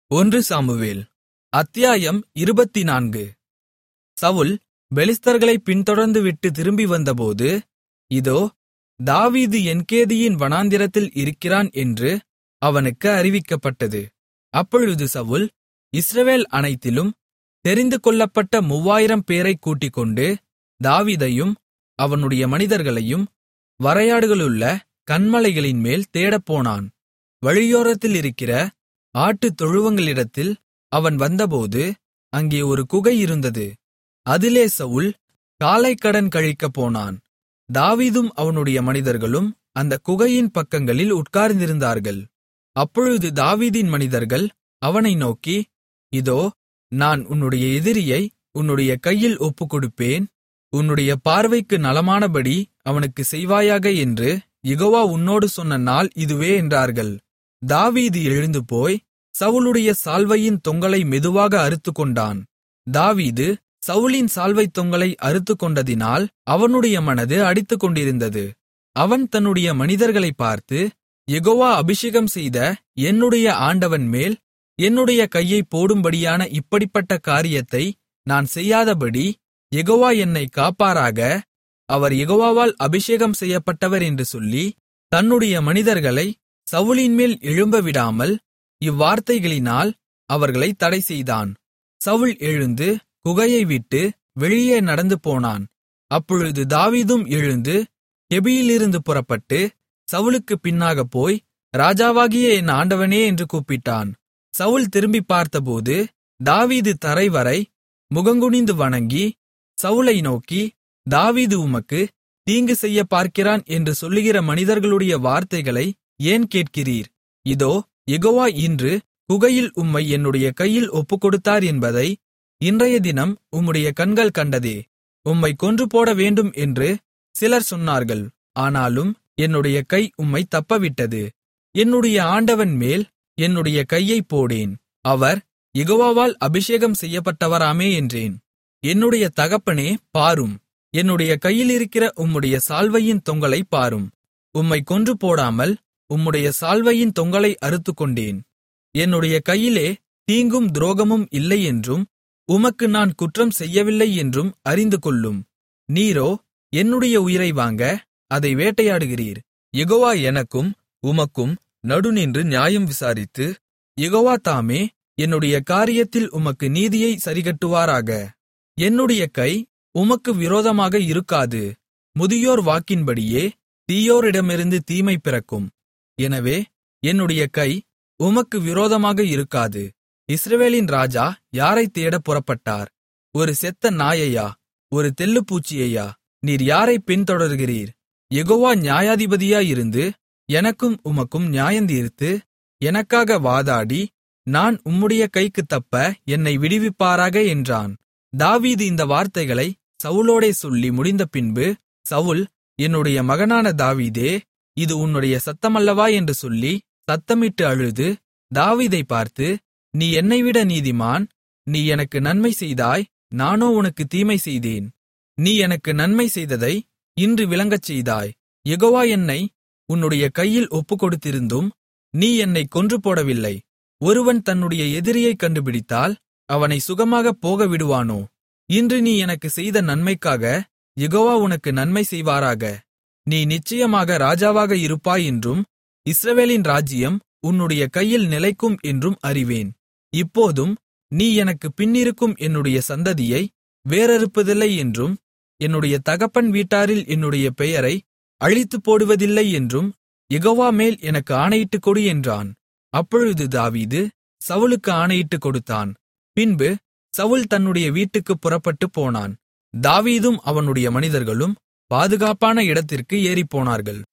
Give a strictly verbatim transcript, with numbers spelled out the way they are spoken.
ஒன்று சாமுவேல் அத்தியாயம் இருபத்துநான்கு. சவுல் பெலிஸ்தர்களைப் பின்தொடர்ந்துவிட்டுத் திரும்பி வந்தபோது, இதோ, தாவீது என்கேதியின் வனாந்திரத்தில் இருக்கிறான் என்று அவனுக்கு அறிவிக்கப்பட்டது. அப்பொழுது சவுல் இஸ்ரவேல் அனைத்திலும் தெரிந்துகொள்ளப்பட்ட மூவாயிரம் பேரைக் கூட்டிக்கொண்டு தாவீதையும் அவனுடைய மனிதர்களையும் வரையாடுகளுள்ள கன்மலைகளின்மேல் தேடப்போனான். வழியோரத்திலிருக்கிற ஆட்டுத் தொழுவங்களிடத்தில் அவன் வந்தபோது, அங்கே ஒரு குகை இருந்தது. அதிலே சவுல் காலைக்கடன் கழிக்கப் போனான். தாவீதும் அவனுடைய மனிதர்களும் அந்தக் குகையின் பக்கங்களில் உட்கார்ந்திருந்தார்கள். அப்பொழுது தாவீதின் மனிதர்கள் அவனை நோக்கி, இதோ, நான் உன்னுடைய எதிரியை உன்னுடைய கையில் ஒப்புக்கொடுப்பேன். உன்னுடைய பார்வைக்கு நலமானபடி அவனுக்குச் செய்வாயாக என்று யெகோவா உன்னோடு சொன்ன நாள் இதுவே என்றார்கள். தாவீது எழுந்து போய் சவுலுடைய சால்வையின் தொங்கலை மெதுவாக அறுத்துக்கொண்டான். தாவீது சவுலின் சால்வைத் தொங்கலை அறுத்துக்கொண்டதினால் அவனுடைய மனது அடித்துக்கொண்டிருந்தது. அவன் தன்னுடைய மனிதர்களைப் பார்த்து, யெகோவா அபிஷேகம் செய்த என்னுடைய ஆண்டவன் மேல் என்னுடைய கையைப் போடும்படியான இப்படிப்பட்ட காரியத்தை நான் செய்யாதபடி யெகோவா என்னைக் காப்பாராக. அவர் யெகோவாவால் அபிஷேகம் செய்யப்பட்டவர் என்று சொல்லி, தன்னுடைய மனிதர்களை சவுலின்மேல் எழும்பவிடாமல் இவ்வார்த்தைகளினால் அவர்களைத் தடைசெய்தான். சவுல் எழுந்து குகையை விட்டு வெளியே நடந்து போனான். அப்பொழுது தாவீதும் எழுந்து கெபியிலிருந்து புறப்பட்டு சவுலுக்குப் பின்னாகப் போய், ராஜாவாகிய என் ஆண்டவனே என்று கூப்பிட்டான். சவுல் திரும்பிப் பார்த்தபோது தாவீது தரைவரை முகங்குனிந்து வணங்கி சவுலை நோக்கி, தாவீது உமக்கு தீங்கு செய்யப் பார்க்கிறான் என்று சொல்லுகிற மனிதர்களுடைய வார்த்தைகளை ஏன் கேட்கிறீர்? இதோ, யெகோவா இன்று குகையில் உம்மை என்னுடைய கையில் ஒப்புக்கொடுத்தார் என்பதை இன்றைய தினம் உம்முடைய கண்கள் கண்டதே. உம்மைக் கொன்று போட வேண்டும் என்று சிலர் சொன்னார்கள். ஆனாலும் என்னுடைய கை உம்மை தப்பவிட்டது. என்னுடைய ஆண்டவன் மேல் என்னுடைய கையைப் போடேன். அவர் யெகோவாவால் அபிஷேகம் செய்யப்பட்டவராமே என்றேன். என்னுடைய தகப்பனே, பாரும், என்னுடைய கையிலிருக்கிற உம்முடைய சால்வையின் தொங்கலைப் பாரும். உம்மைக் கொன்று போடாமல் உம்முடைய சால்வையின் தொங்கலை அறுத்துக்கொண்டேன். என்னுடைய கையிலே தீங்கும் துரோகமும் இல்லை என்றும் உமக்கு நான் குற்றம் செய்யவில்லை என்றும் அறிந்து கொள்ளும். நீரோ என்னுடைய உயிரை வாங்க அதை வேட்டையாடுகிறீர். யெகோவா எனக்கும் உமக்கும் நடுநின்று நியாயம் விசாரித்து, யெகோவா தாமே என்னுடைய காரியத்தில் உமக்கு நீதியை சரிகட்டுவாராக. என்னுடைய கை உமக்கு விரோதமாக இருக்காது. முதியோர் வாக்கின்படியே தீயோரிடமிருந்து தீமை பிறக்கும். எனவே என்னுடைய கை உமக்கு விரோதமாக இருக்காது. இஸ்ரவேலின் ராஜா யாரைத் தேடப் புறப்பட்டார்? ஒரு செத்த நாயையா? ஒரு தெள்ளுப்பூச்சியையா? நீர் யாரைப் பின்தொடர்கிறீர்? யெகோவா நியாயாதிபதியாயிருந்து எனக்கும் உமக்கும் நியாயந்தீர்த்து எனக்காக வாதாடி நான் உம்முடைய கைக்குத் தப்ப என்னை விடுவிப்பாராக என்றான். தாவீது இந்த வார்த்தைகளை சவுலோடே சொல்லி முடிந்த பின்பு, சவுல், என்னுடைய மகனான தாவீதே, இது உன்னுடைய சத்தமல்லவா என்று சொல்லி சத்தமிட்டு அழுது தாவீதைப் பார்த்து, நீ என்னைவிட நீதிமான். நீ எனக்கு நன்மை செய்தாய், நானோ உனக்கு தீமை செய்தேன். நீ எனக்கு நன்மை செய்ததை இன்று விளங்கச் செய்தாய். யெகோவா என்னை உன்னுடைய கையில் ஒப்புக்கொடுத்திருந்தும் நீ என்னைக் கொன்று போடவில்லை. ஒருவன் தன்னுடைய எதிரியைக் கண்டுபிடித்தால் அவனை சுகமாகப் போக விடுவானோ? இன்று நீ எனக்குச் செய்த நன்மைக்காக யெகோவா உனக்கு நன்மை செய்வாராக. நீ நிச்சயமாக ராஜாவாக இருப்பாய் என்றும் இஸ்ரவேலின் ராஜ்ஜியம் உன்னுடைய கையில் நிலைக்கும் என்றும் அறிவேன். இப்போதும் நீ எனக்குப் பின்னிருக்கும் என்னுடைய சந்ததியை வேரறுப்பதில்லை என்றும் என்னுடைய தகப்பன் வீட்டாரில் என்னுடைய பெயரை அழித்துப் போடுவதில்லை என்றும் யெகோவா மேல் எனக்கு ஆணையிட்டுக் கொடு என்றான். அப்பொழுது தாவீது சவுலுக்கு ஆணையிட்டுக் கொடுத்தான். பின்பு சவுல் தன்னுடைய வீட்டுக்குப் புறப்பட்டுப் போனான். தாவீதும் அவனுடைய மனிதர்களும் பாதுகாப்பான இடத்திற்கு ஏறிப்போனார்கள்.